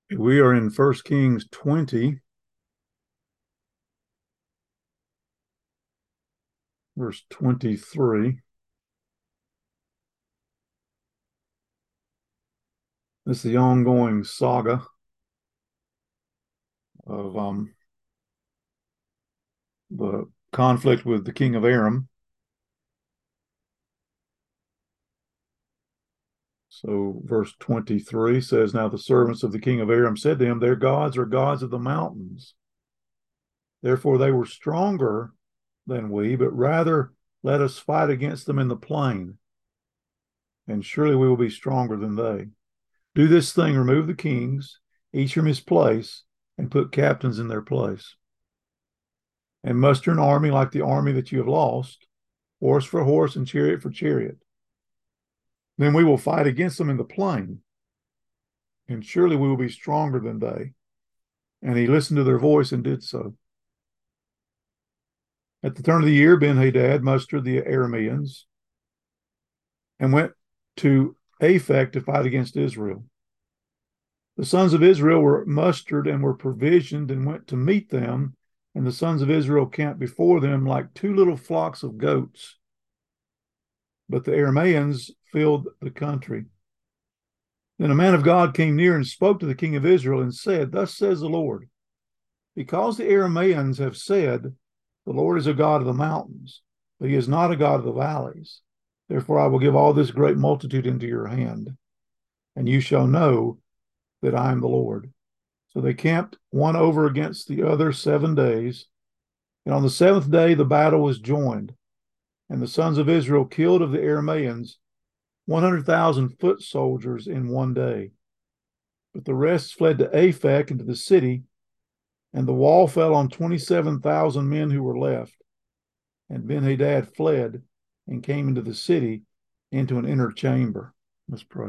We are in 1 Kings 20, verse 23. This is the ongoing saga of the conflict with the king of Aram. So, verse 23 says, Now the servants of the king of Aram said to him, Their gods are gods of the mountains. Therefore they were stronger than we, but rather let us fight against them in the plain, and surely we will be stronger than they. Do this thing, remove the kings, each from his place, and put captains in their place. And muster an army like the army that you have lost, horse for horse and chariot for chariot. Then we will fight against them in the plain, and surely we will be stronger than they. And he listened to their voice and did so. At the turn of the year, Ben-Hadad mustered the Arameans and went to Aphek to fight against Israel. The sons of Israel were mustered and were provisioned and went to meet them, and the sons of Israel camped before them like two little flocks of goats. But the Arameans filled the country. Then a man of God came near and spoke to the king of Israel and said, Thus says the Lord, because the Arameans have said, The Lord is a God of the mountains, but he is not a God of the valleys. Therefore I will give all this great multitude into your hand, and you shall know that I am the Lord. So they camped one over against the other 7 days. And on the seventh day, the battle was joined. And the sons of Israel killed of the Arameans 100,000 foot soldiers in one day. But the rest fled to Aphek into the city, and the wall fell on 27,000 men who were left. And Ben-Hadad fled and came into the city into an inner chamber. Let's pray.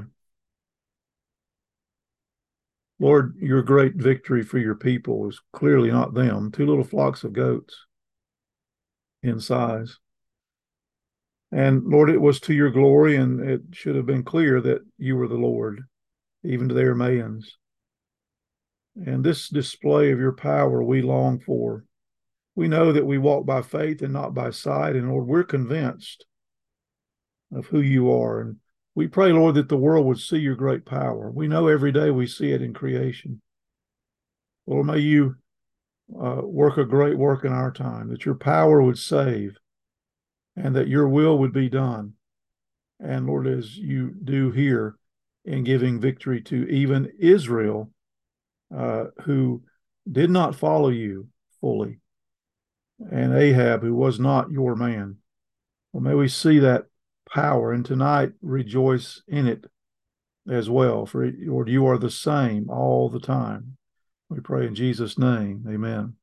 Lord, your great victory for your people is clearly not them, two little flocks of goats in size. And Lord, it was to your glory, and it should have been clear that you were the Lord, even to the Arameans. And this display of your power we long for. We know that we walk by faith and not by sight, and Lord, we're convinced of who you are. And we pray, Lord, that the world would see your great power. We know every day we see it in creation. Lord, may you work a great work in our time, that your power would save and that your will would be done. And Lord, as you do here in giving victory to even Israel, who did not follow you fully, and Ahab, who was not your man. Well, may we see that power, and tonight rejoice in it as well. For Lord, you are the same all the time. We pray in Jesus' name. Amen.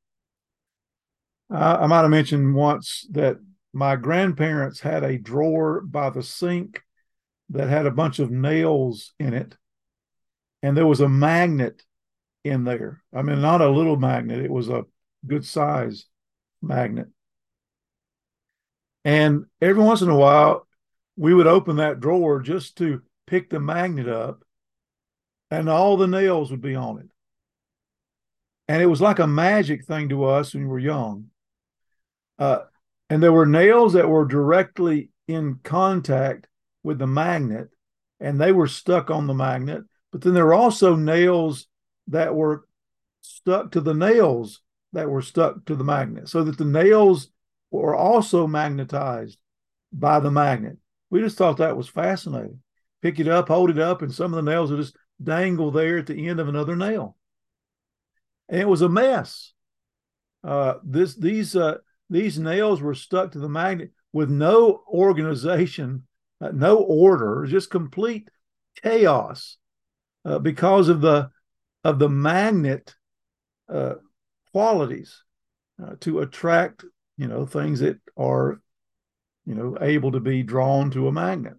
I might have mentioned once that my grandparents had a drawer by the sink that had a bunch of nails in it, and there was a magnet in there. I mean, not a little magnet, it was a good size magnet. And every once in a while, we would open that drawer just to pick the magnet up, and all the nails would be on it. And it was like a magic thing to us when we were young. Uh, and there were nails that were directly in contact with the magnet, and they were stuck on the magnet. But then there were also nails that were stuck to the nails that were stuck to the magnet, so that the nails were also magnetized by the magnet. We just thought that was fascinating. Pick it up, hold it up, and some of the nails would just dangle there at the end of another nail. And it was a mess. These nails were stuck to the magnet with no organization, no order, just complete chaos because of the magnet qualities to attract things that are able to be drawn to a magnet.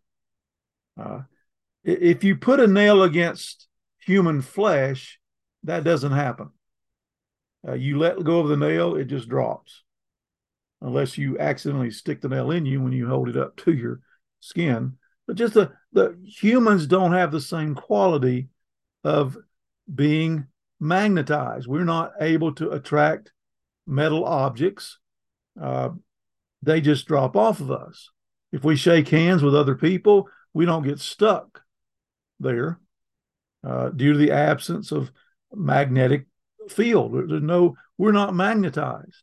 If you put a nail against human flesh, that doesn't happen. You let go of the nail, it just drops, unless you accidentally stick the nail in you when you hold it up to your skin. But just the humans don't have the same quality of being magnetized. We're not able to attract metal objects. They just drop off of us. If we shake hands with other people, we don't get stuck there due to the absence of magnetic field. We're not magnetized.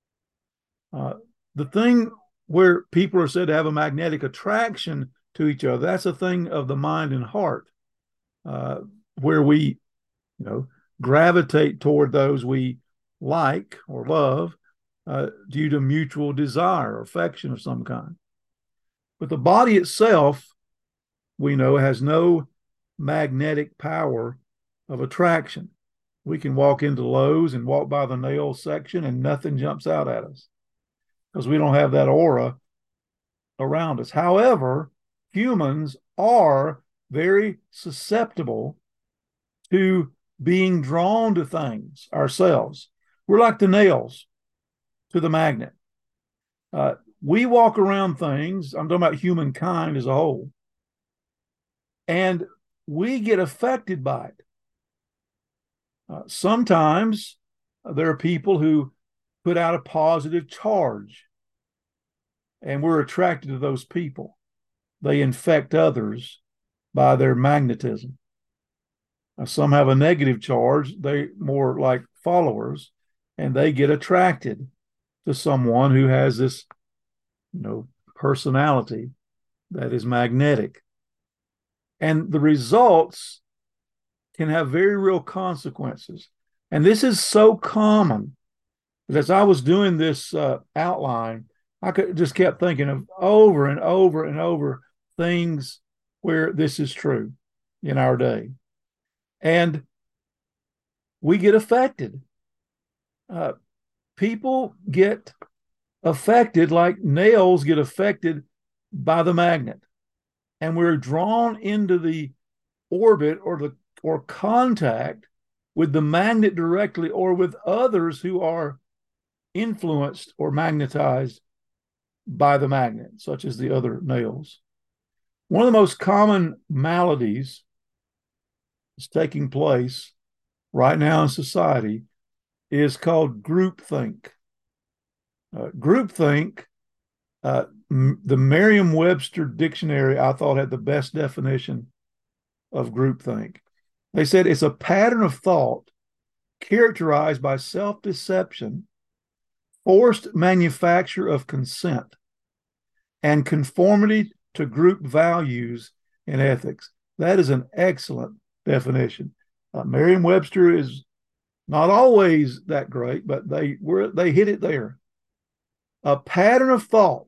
The thing where people are said to have a magnetic attraction to each other, that's a thing of the mind and heart, where we, gravitate toward those we like or love due to mutual desire or affection of some kind. But the body itself, we know, has no magnetic power of attraction. We can walk into Lowe's and walk by the nail section and nothing jumps out at us because we don't have that aura around us. However, humans are very susceptible to being drawn to things ourselves. We're like the nails to the magnet. We walk around things, I'm talking about humankind as a whole, and we get affected by it. Sometimes there are people who put out a positive charge, and we're attracted to those people. They infect others by their magnetism. Some have a negative charge. They more like followers, and they get attracted to someone who has this, personality that is magnetic. And the results can have very real consequences. And this is so common that as I was doing this outline, I just kept thinking of over and over and over things where this is true in our day. And we get affected. People get affected like nails get affected by the magnet. And we're drawn into the orbit or contact with the magnet directly or with others who are influenced or magnetized by the magnet, such as the other nails. One of the most common maladies is taking place right now in society is called groupthink. Groupthink, the Merriam-Webster dictionary, I thought, had the best definition of groupthink. They said it's a pattern of thought characterized by self-deception, forced manufacture of consent, and conformity to group values and ethics. That is an excellent definition. Merriam-Webster is not always that great, but they hit it there. A pattern of thought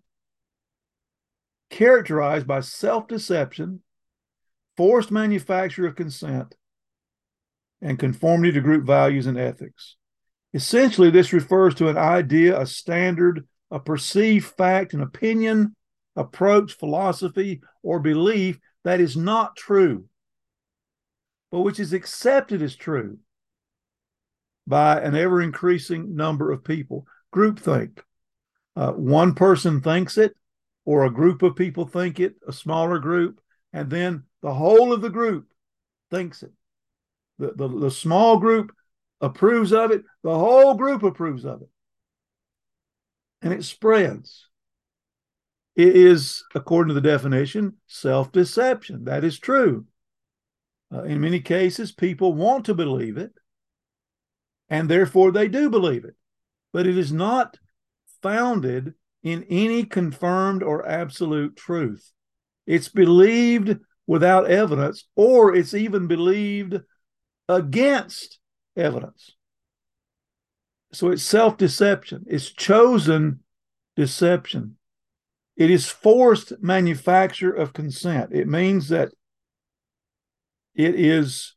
characterized by self-deception, forced manufacture of consent, and conformity to group values and ethics. Essentially, this refers to an idea, a standard, a perceived fact, an opinion, approach, philosophy, or belief that is not true, but which is accepted as true by an ever-increasing number of people. Groupthink. One person thinks it, or a group of people think it, a smaller group, and then the whole of the group thinks it. The small group approves of it, the whole group approves of it. And it spreads. It is, according to the definition, self-deception. That is true. In many cases, people want to believe it, and therefore they do believe it. But it is not founded in any confirmed or absolute truth. It's believed without evidence, or it's even believed against evidence. So it's self-deception. It's chosen deception. It is forced manufacture of consent. It means that it is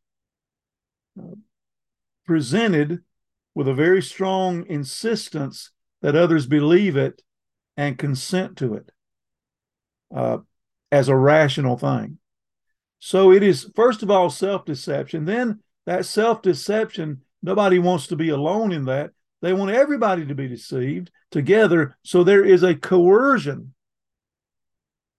presented with a very strong insistence that others believe it and consent to it as a rational thing. So it is, first of all, self-deception. Then that self-deception, nobody wants to be alone in that. They want everybody to be deceived together. So there is a coercion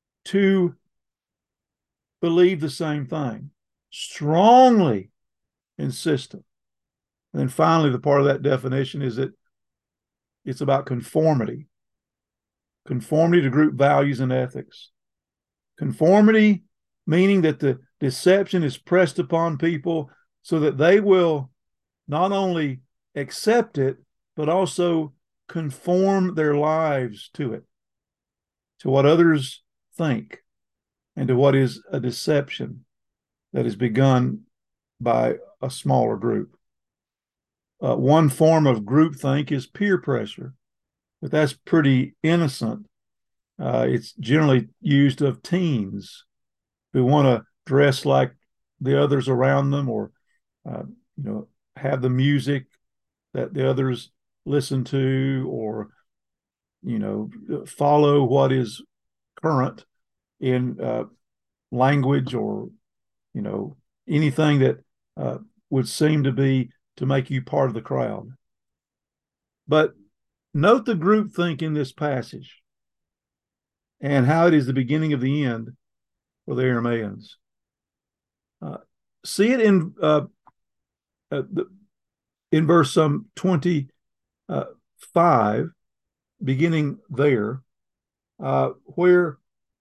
to believe the same thing. Strongly and system. And then finally, the part of that definition is that it's about conformity. Conformity to group values and ethics. Conformity meaning that the deception is pressed upon people so that they will not only accept it, but also conform their lives to it, to what others think, and to what is a deception that is begun by a smaller group. One form of groupthink is peer pressure, but that's pretty innocent. It's generally used of teens who want to dress like the others around them, or have the music that the others listen to, or follow what is current in language, or anything that would seem to be to make you part of the crowd. But note the groupthink in this passage and how it is the beginning of the end for the Arameans. See it in verse 25, beginning there, where,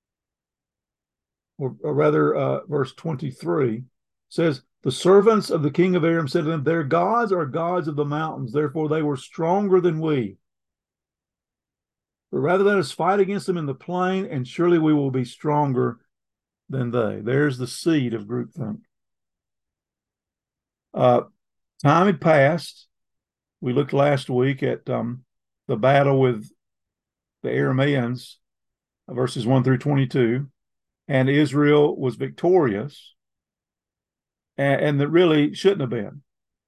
or rather, verse 23 says, "The servants of the king of Aram said to them, their gods are gods of the mountains, therefore they were stronger than we. But rather let us fight against them in the plain, and surely we will be stronger than they." There's the seed of groupthink. Time had passed. We looked last week at the battle with the Arameans, verses 1 through 22, and Israel was victorious, and that really shouldn't have been.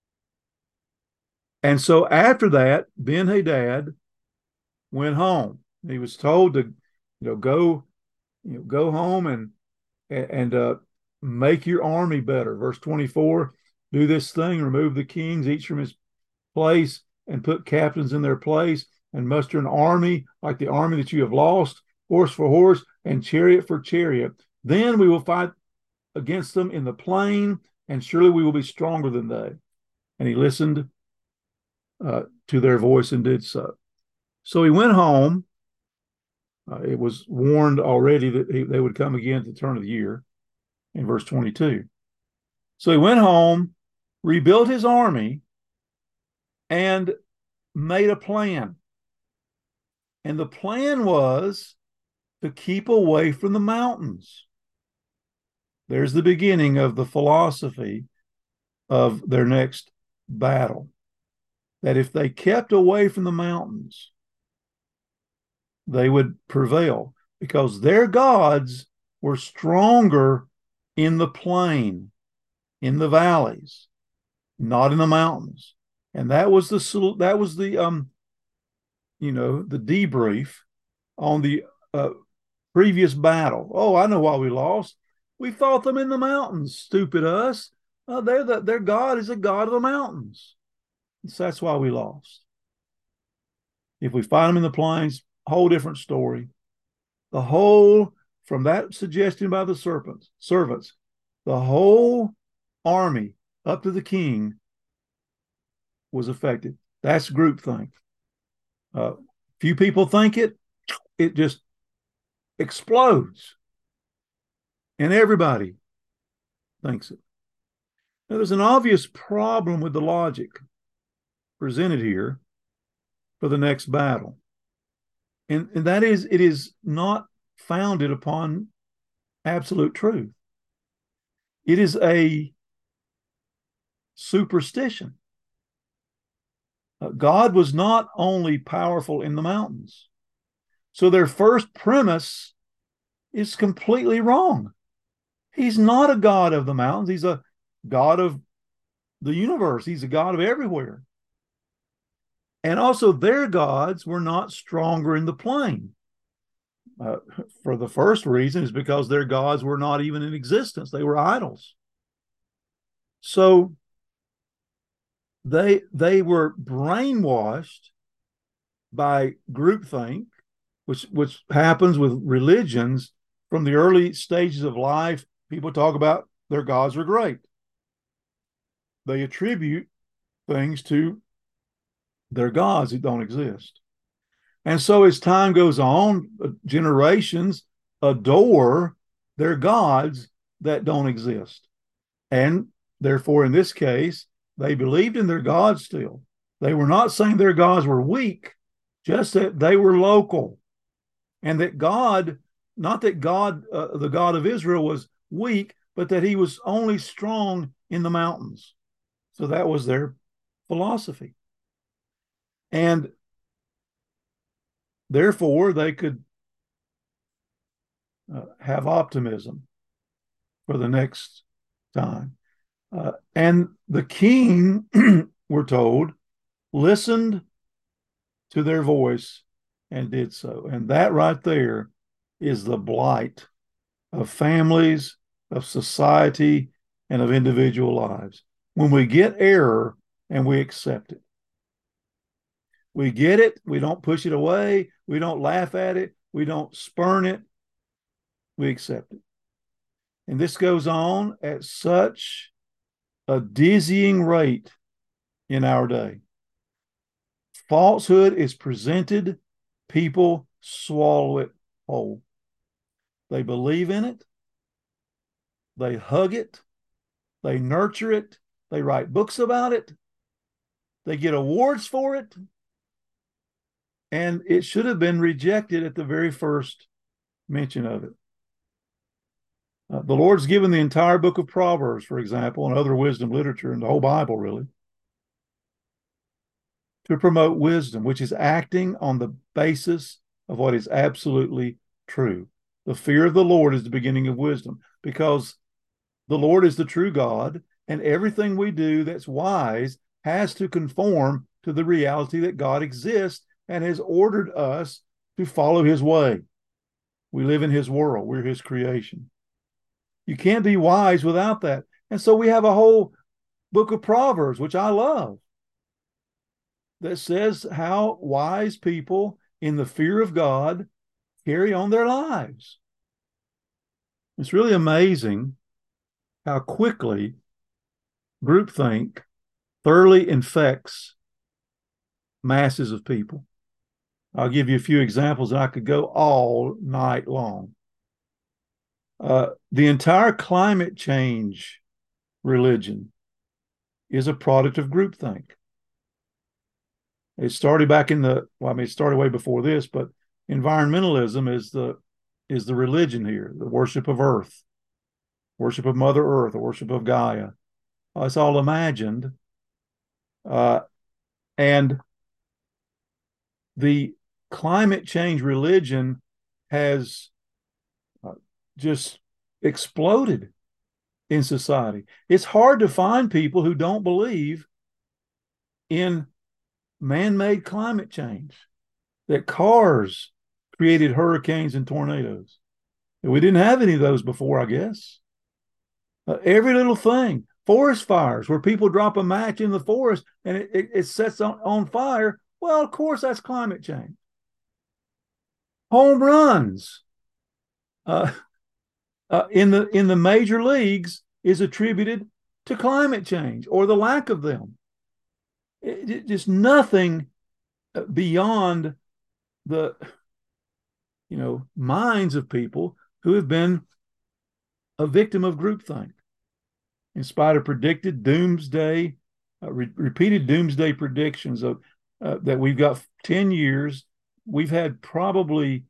And so after that, Ben-Hadad went home. He was told to, go home and make your army better. Verse 24, do this thing, remove the kings, each from his place, and put captains in their place, and muster an army like the army that you have lost, horse for horse, and chariot for chariot. Then we will fight against them in the plain, and surely we will be stronger than they. And he listened to their voice and did so. So he went home. It was warned already that they would come again at the turn of the year in verse 22. So he went home, rebuilt his army, and made a plan. And the plan was to keep away from the mountains. There's the beginning of the philosophy of their next battle. That if they kept away from the mountains, they would prevail, because their gods were stronger in the plain, in the valleys, not in the mountains. And that was the debrief on the previous battle. Oh, I know why we lost. We fought them in the mountains. Stupid us. Their God is a God of the mountains. So that's why we lost. If we find them in the plains, whole different story. From that suggestion by the servants, the whole army up to the king was affected. That's groupthink. Few people think it just explodes, and everybody thinks it. Now, there's an obvious problem with the logic presented here for the next battle. And that is, it is not founded upon absolute truth. It is a superstition. God was not only powerful in the mountains. So their first premise is completely wrong. He's not a God of the mountains. He's a God of the universe. He's a God of everywhere. And also, their gods were not stronger in the plain. For the first reason is because their gods were not even in existence. They were idols. So they were brainwashed by groupthink, which happens with religions from the early stages of life. People talk about their gods are great. they attribute things to their gods that don't exist. And so as time goes on, generations adore their gods that don't exist. And therefore, in this case, they believed in their gods still. They were not saying their gods were weak, just that they were local. And that God, not that God, the God of Israel, was weak, but that he was only strong in the mountains. So that was their philosophy. And therefore, they could have optimism for the next time. And the king, we're told, listened to their voice and did so. And that right there is the blight of families, of society, and of individual lives. When we get error and we accept it, we get it, we don't push it away, we don't laugh at it, we don't spurn it, we accept it. And this goes on at such a dizzying rate in our day. Falsehood is presented, people swallow it whole. They believe in it, they hug it, they nurture it, they write books about it, they get awards for it, and it should have been rejected at the very first mention of it. The Lord's given the entire book of Proverbs, for example, and other wisdom literature, and the whole Bible, really, to promote wisdom, which is acting on the basis of what is absolutely true. The fear of the Lord is the beginning of wisdom, because the Lord is the true God, and everything we do that's wise has to conform to the reality that God exists and has ordered us to follow his way. We live in his world. We're his creation. You can't be wise without that. And so we have a whole book of Proverbs, which I love, that says how wise people in the fear of God carry on their lives. It's really amazing how quickly groupthink thoroughly infects masses of people. I'll give you a few examples, and I could go all night long. The entire climate change religion is a product of groupthink. It started back in it started way before this, but environmentalism is the religion here, the worship of Earth, worship of Mother Earth, the worship of Gaia. It's all imagined. And the climate change religion has just exploded in society. It's hard to find people who don't believe in man-made climate change, that cars created hurricanes and tornadoes. We didn't have any of those before, I guess. Every little thing, forest fires, where people drop a match in the forest and it sets on fire. Well, of course, that's climate change. Home runs in the major leagues is attributed to climate change or the lack of them. Just nothing beyond the minds of people who have been a victim of groupthink. In spite of predicted doomsday, repeated doomsday predictions of that we've got 10 years, we've had probably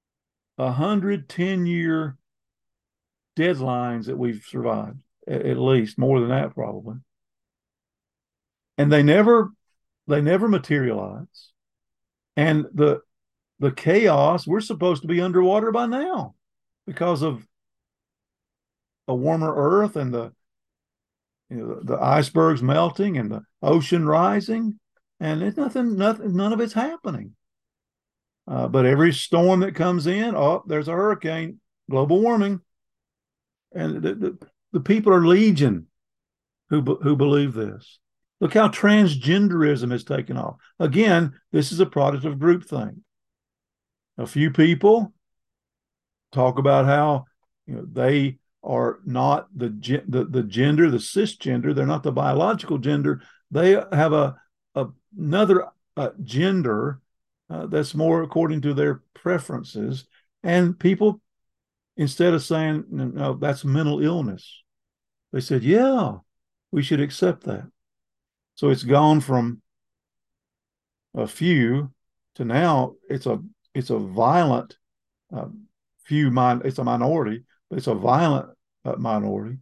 110-year deadlines that we've survived, at least more than that probably. And they never materialize. And the chaos, we're supposed to be underwater by now because of a warmer earth and the icebergs melting and the ocean rising, and it's none of it's happening. But every storm that comes in, there's a hurricane, global warming, and the people are legion who believe this. Look how transgenderism has taken off. Again, this is a product of groupthink. A few people talk about how they are not the gender, the cisgender. They're not the biological gender. They have another gender that's more according to their preferences. And people, instead of saying, no, that's mental illness, they said, yeah, we should accept that. So it's gone from a few to now it's a violent uh, it's a minority, but it's a violent minority.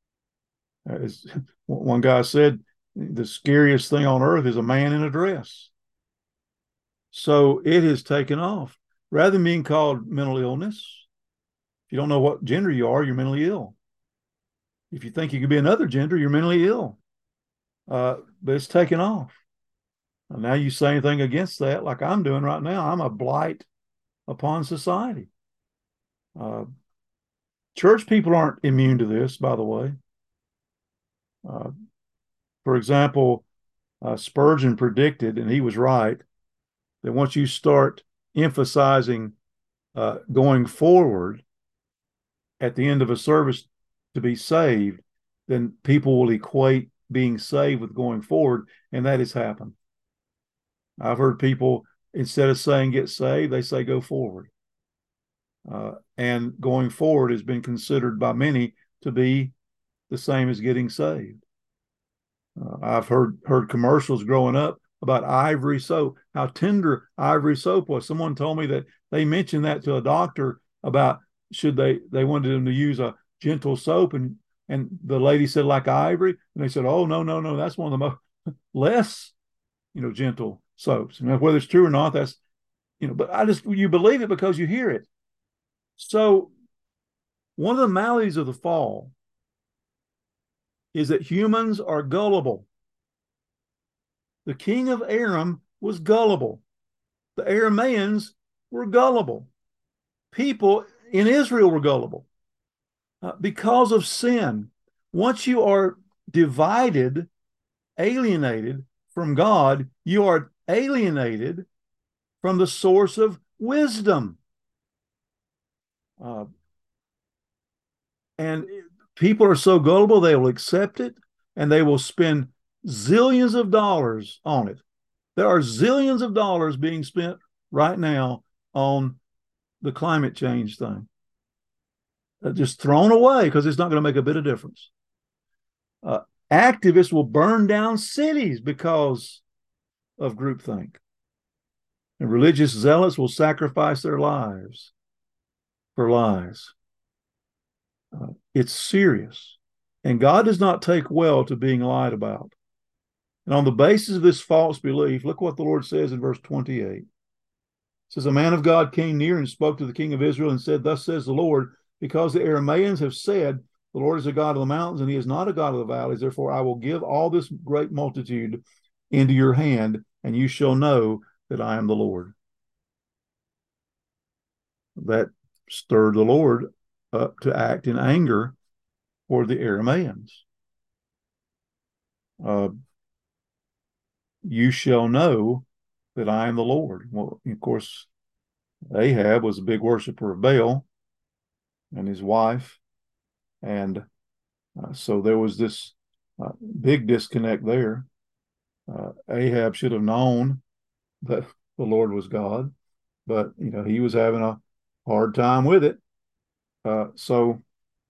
One guy said the scariest thing on earth is a man in a dress. So it has taken off. Rather than being called mental illness, if you don't know what gender you are, you're mentally ill. If you think you could be another gender, you're mentally ill. But it's taken off. And now you say anything against that, like I'm doing right now, I'm a blight upon society. Church people aren't immune to this, by the way. For example, Spurgeon predicted, and he was right, that once you start emphasizing going forward at the end of a service to be saved, then people will equate being saved with going forward, and that has happened. I've heard people, instead of saying get saved, they say go forward. And going forward has been considered by many to be the same as getting saved. I've heard commercials growing up about Ivory soap, how tender Ivory soap was. Someone told me that they mentioned that to a doctor about should they wanted them to use a gentle soap, and the lady said like Ivory, and they said, oh no, that's one of the most less gentle soaps. Whether it's true or not, that's but you believe it because you hear it. So one of the maladies of the fall is that humans are gullible. The king of Aram was gullible. The Arameans were gullible. People in Israel were gullible because of sin. Once you are divided, alienated from God, you are alienated from the source of wisdom. And people are so gullible, they will accept it and they will spend zillions of dollars on it. There are zillions of dollars being spent right now on the climate change thing. Just thrown away because it's not going to make a bit of difference. Activists will burn down cities because of groupthink. And religious zealots will sacrifice their lives for lies. It's serious. And God does not take well to being lied about. And on the basis of this false belief, look what the Lord says in verse 28. It says, a man of God came near and spoke to the king of Israel and said, thus says the Lord, because the Arameans have said, the Lord is a God of the mountains and he is not a God of the valleys. Therefore, I will give all this great multitude into your hand, and you shall know that I am the Lord. That stirred the Lord up to act in anger for the Arameans. You shall know that I am the Lord. Well, of course, Ahab was a big worshiper of Baal and his wife. And so there was this big disconnect there. Ahab should have known that the Lord was God, but he was having a hard time with it. So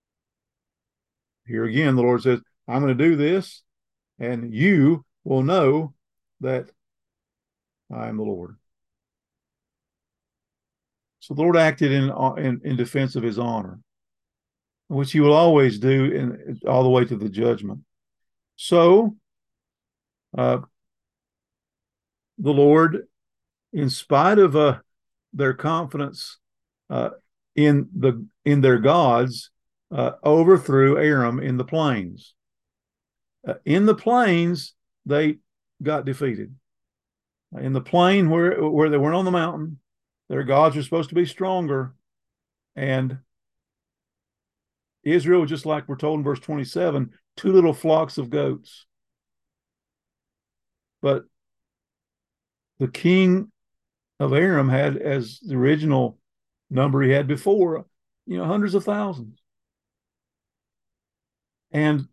here again, the Lord says, I'm going to do this, and you will know that I am the Lord. So the Lord acted in defense of his honor, which he will always do all the way to the judgment. So the Lord, in spite of their confidence in their gods, overthrew Aram in the plains. In the plains, they got defeated. In the plain where they weren't on the mountain, their gods were supposed to be stronger. And Israel, just like we're told in verse 27, 2 little flocks of goats. But the king of Aram had, as the original number he had before, hundreds of thousands. And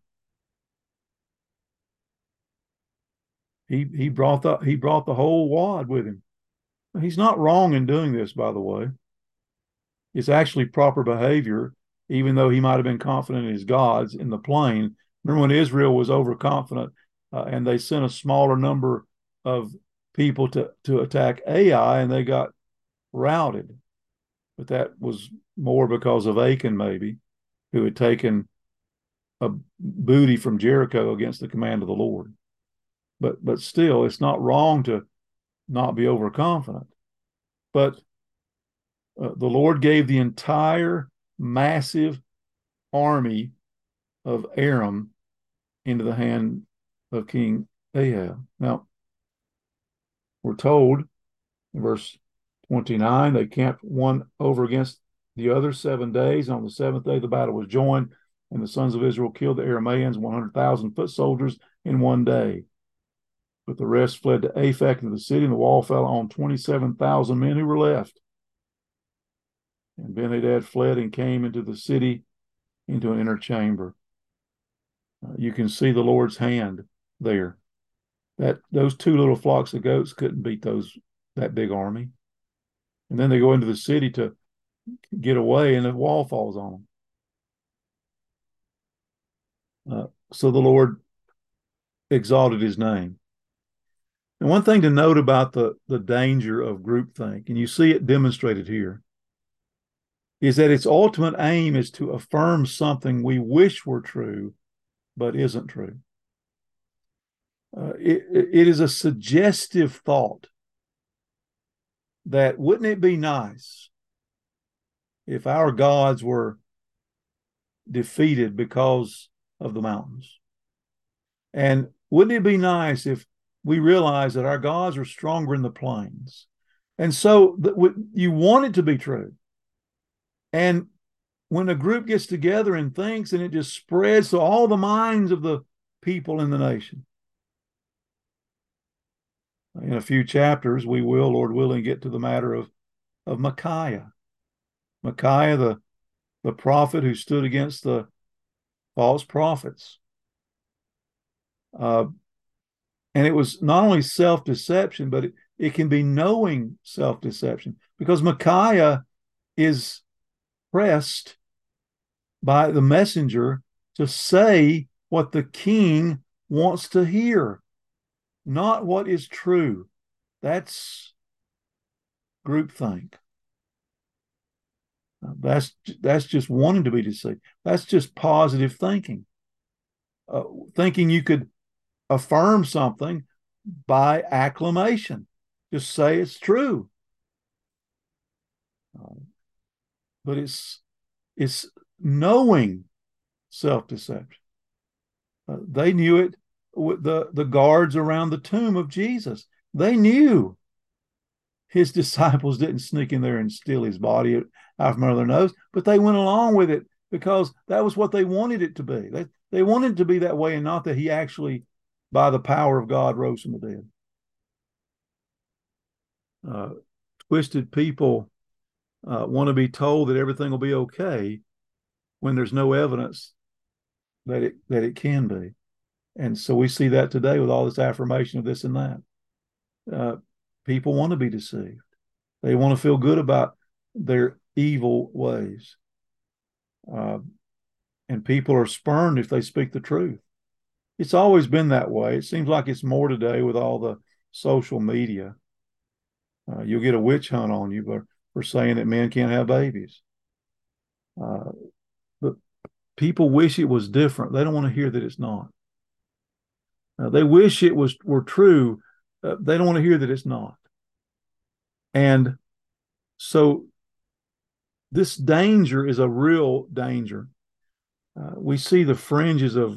he brought the whole wad with him. He's not wrong in doing this, by the way. It's actually proper behavior, even though he might have been confident in his gods in the plain. Remember when Israel was overconfident and they sent a smaller number of people to attack Ai, and they got routed. But that was more because of Achan, maybe, who had taken a booty from Jericho against the command of the Lord. But still, it's not wrong to not be overconfident. But the Lord gave the entire massive army of Aram into the hand of King Ahab. Now, we're told in verse 29, they camped one over against the other 7 days. On the seventh day, the battle was joined, and the sons of Israel killed the Arameans, 100,000 foot soldiers, in one day. But the rest fled to Aphek into the city, and the wall fell on 27,000 men who were left. And Ben-Hadad fled and came into the city, into an inner chamber. You can see the Lord's hand there. That those two little flocks of goats couldn't beat that big army. And then they go into the city to get away, and the wall falls on them. So the Lord exalted his name. And one thing to note about the danger of groupthink, and you see it demonstrated here, is that its ultimate aim is to affirm something we wish were true, but isn't true. It is a suggestive thought that wouldn't it be nice if our gods were defeated because of the mountains? And wouldn't it be nice if we realize that our gods are stronger in the plains? And so you want it to be true. And when a group gets together and thinks, and it just spreads to all the minds of the people in the nation. In a few chapters, we will, Lord willing, get to the matter of Micaiah. Micaiah, the prophet who stood against the false prophets. And it was not only self-deception, but it can be knowing self-deception, because Micaiah is pressed by the messenger to say what the king wants to hear, not what is true. That's groupthink. That's just wanting to be deceived. That's just positive thinking. Thinking you could affirm something by acclamation. Just say it's true. But it's knowing self-deception. They knew it with the guards around the tomb of Jesus. They knew his disciples didn't sneak in there and steal his body out from under their nose, but they went along with it because that was what they wanted it to be. They wanted it to be that way, and not that he actually, by the power of God, rose from the dead. Twisted people want to be told that everything will be okay when there's no evidence that it can be. And so we see that today with all this affirmation of this and that. People want to be deceived. They want to feel good about their evil ways. And people are spurned if they speak the truth. It's always been that way. It seems like it's more today with all the social media. You'll get a witch hunt on you for saying that men can't have babies. But people wish it was different. They don't want to hear that it's not. They wish it were true. They don't want to hear that it's not. And so this danger is a real danger. We see the fringes of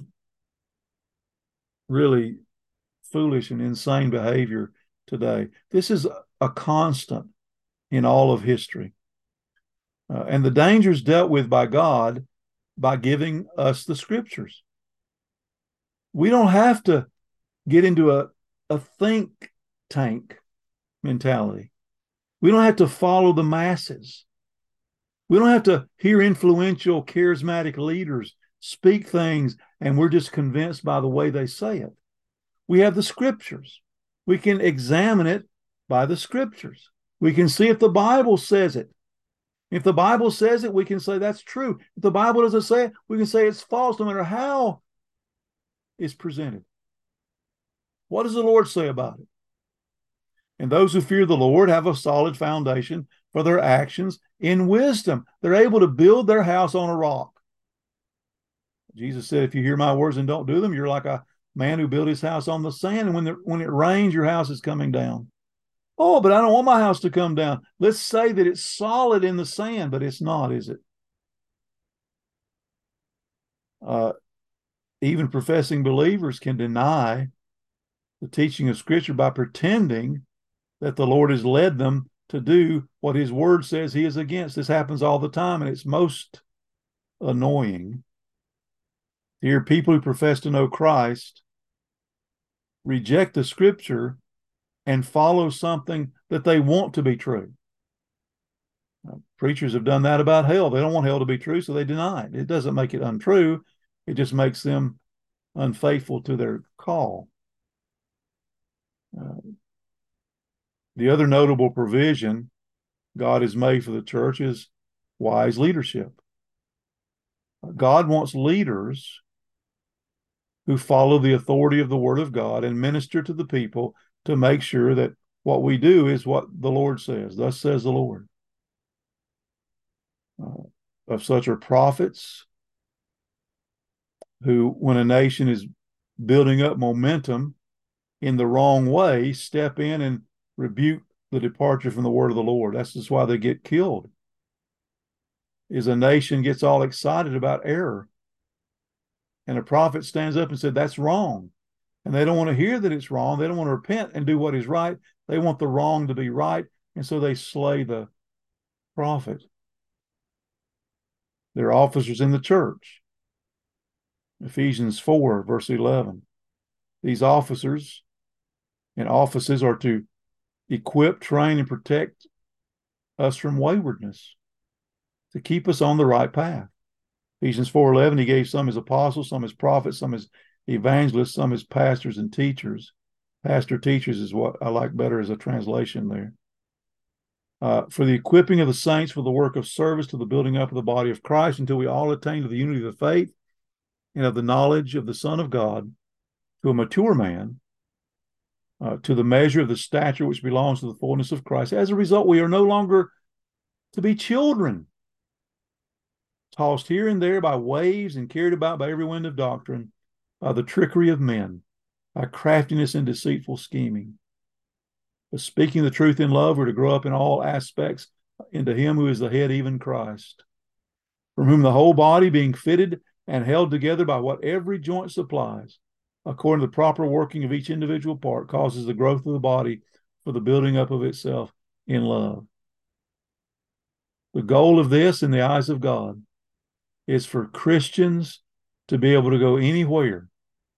really foolish and insane behavior today. This is a constant in all of history. And the danger is dealt with by God by giving us the scriptures. We don't have to get into a think tank mentality. We don't have to follow the masses. We don't have to hear influential, charismatic leaders speak things and we're just convinced by the way they say it. We have the scriptures. We can examine it by the scriptures. We can see if the Bible says it. If the Bible says it, we can say that's true. If the Bible doesn't say it, we can say it's false, no matter how it's presented. What does the Lord say about it? And those who fear the Lord have a solid foundation for their actions in wisdom. They're able to build their house on a rock. Jesus said, if you hear my words and don't do them, you're like a man who built his house on the sand, and when it rains, your house is coming down. Oh, but I don't want my house to come down. Let's say that it's solid in the sand, but it's not, is it? Even professing believers can deny the teaching of Scripture by pretending that the Lord has led them to do what his word says he is against. This happens all the time, and it's most annoying to hear people who profess to know Christ reject the Scripture and follow something that they want to be true. Preachers have done that about hell. They don't want hell to be true, so they deny it. It doesn't make it untrue. It just makes them unfaithful to their call. The other notable provision God has made for the church is wise leadership. God wants leaders who follow the authority of the Word of God and minister to the people to make sure that what we do is what the Lord says. Thus says the Lord. Of such are prophets who, when a nation is building up momentum in the wrong way, step in and rebuke the departure from the word of the Lord. That's just why they get killed. Is a nation gets all excited about error, and a prophet stands up and said, that's wrong. And they don't want to hear that it's wrong. They don't want to repent and do what is right. They want the wrong to be right, and so they slay the prophet. They're officers in the church. Ephesians 4, verse 11. These officers and offices are to equip, train, and protect us from waywardness, to keep us on the right path. Ephesians 4:11, he gave some as apostles, some as prophets, some as evangelists, some as pastors and teachers. Pastor teachers is what I like better as a translation there. For the equipping of the saints for the work of service to the building up of the body of Christ until we all attain to the unity of the faith and of the knowledge of the Son of God, to a mature man, to the measure of the stature which belongs to the fullness of Christ. As a result, we are no longer to be children, tossed here and there by waves and carried about by every wind of doctrine, by the trickery of men, by craftiness and deceitful scheming. But speaking the truth in love, we're to grow up in all aspects into him who is the head, even Christ, from whom the whole body, being fitted and held together by what every joint supplies, according to the proper working of each individual part, causes the growth of the body for the building up of itself in love. The goal of this, in the eyes of God, is for Christians to be able to go anywhere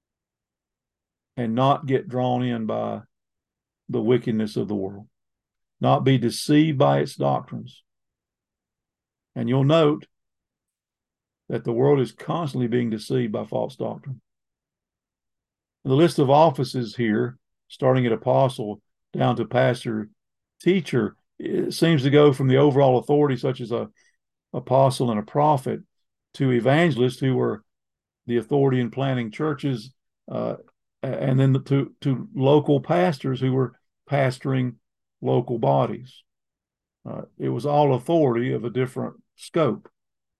and not get drawn in by the wickedness of the world, not be deceived by its doctrines. And you'll note that the world is constantly being deceived by false doctrine. The list of offices here, starting at apostle down to pastor, teacher, it seems to go from the overall authority, such as a apostle and a prophet, to evangelists, who were the authority in planting churches, and then to local pastors who were pastoring local bodies. It was all authority of a different scope.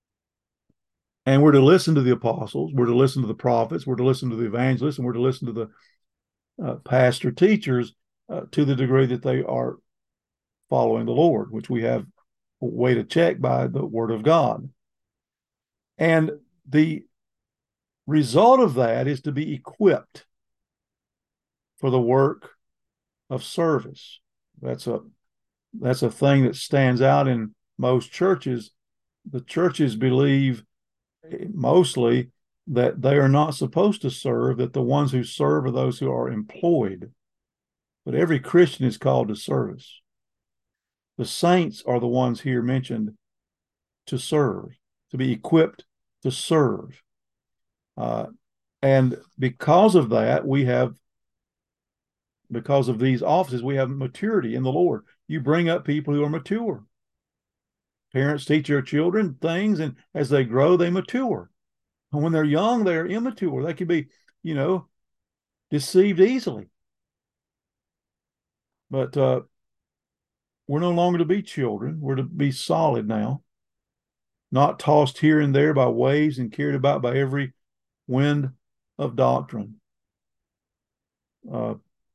And we're to listen to the apostles, we're to listen to the prophets, we're to listen to the evangelists, and we're to listen to the pastor teachers to the degree that they are following the Lord, which we have a way to check by the Word of God. And the result of that is to be equipped for the work of service. That's a thing that stands out in most churches. The churches believe mostly that they are not supposed to serve, that the ones who serve are those who are employed. But every Christian is called to service. The saints are the ones here mentioned to serve, to be equipped to serve. And because of these offices, we have maturity in the Lord. You bring up people who are mature. Parents teach their children things, and as they grow, they mature. And when they're young, they're immature. They can be, you know, deceived easily. But we're no longer to be children. We're to be solid now, not tossed here and there by waves and carried about by every wind of doctrine. Uh,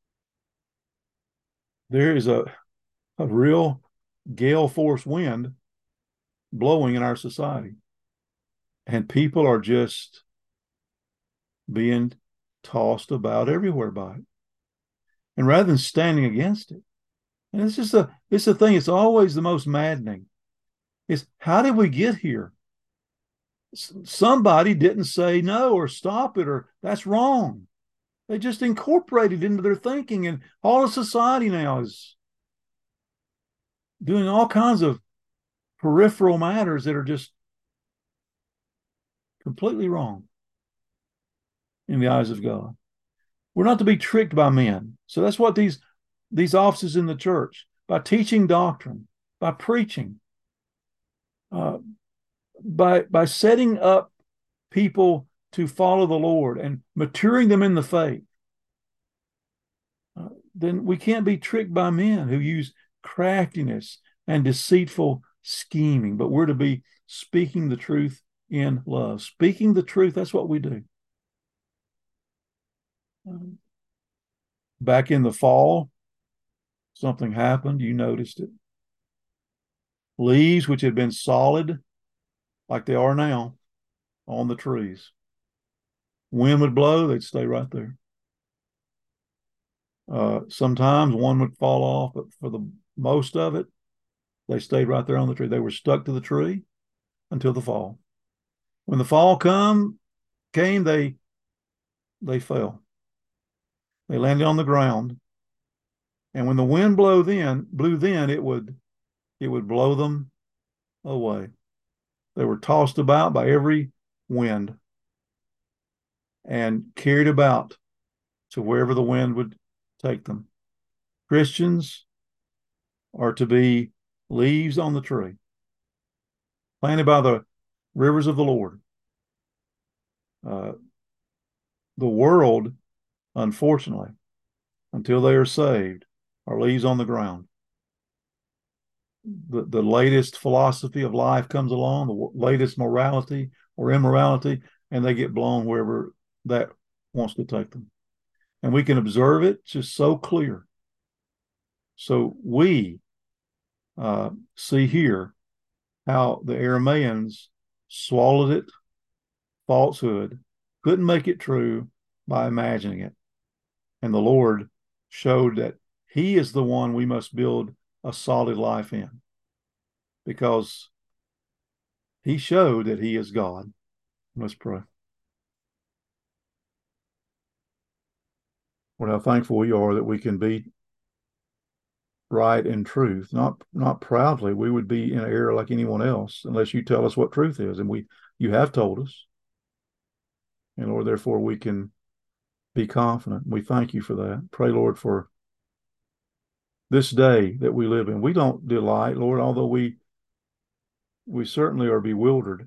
there is a real gale force wind blowing in our society, and people are just being tossed about everywhere by it. And rather than standing against it, and it's the thing, it's always the most maddening. Is how did we get here? Somebody didn't say no or stop it or that's wrong. They just incorporated into their thinking, and all of society now is doing all kinds of peripheral matters that are just completely wrong in the eyes of God. We're not to be tricked by men. So that's what these offices in the church, by teaching doctrine, by preaching, uh, by setting up people to follow the Lord and maturing them in the faith, then we can't be tricked by men who use craftiness and deceitful scheming, but we're to be speaking the truth in love. Speaking the truth, that's what we do. Back in the fall, something happened. You noticed it. Leaves which had been solid, like they are now, on the trees. Wind would blow, they'd stay right there. Sometimes one would fall off, but for the most of it, they stayed right there on the tree. They were stuck to the tree until the fall. When the fall came, they fell. They landed on the ground, and when the wind blew then it would blow them away. They were tossed about by every wind and carried about to wherever the wind would take them. Christians are to be leaves on the tree, planted by the rivers of the Lord. Uh, the world, unfortunately, until they are saved, are leaves on the ground. The latest philosophy of life comes along, the latest morality or immorality, and they get blown wherever that wants to take them. And we can observe it just so clear. So we see here how the Aramaeans swallowed it, falsehood, couldn't make it true by imagining it. And the Lord showed that He is the one we must build a solid life in, because He showed that He is God. Let's pray. Lord, how thankful we are that we can be right in truth, not proudly. We would be in error like anyone else unless you tell us what truth is, and you have told us. And Lord, therefore we can be confident. We thank you for that. Pray, Lord, for this day that we live in. We don't delight, Lord, although we certainly are bewildered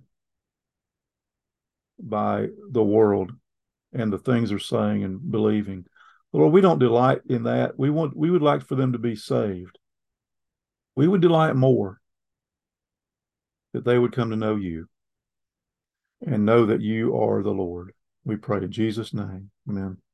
by the world and the things they're saying and believing. Lord, we don't delight in that. We would like for them to be saved. We would delight more that they would come to know you and know that you are the Lord. We pray in Jesus' name. Amen.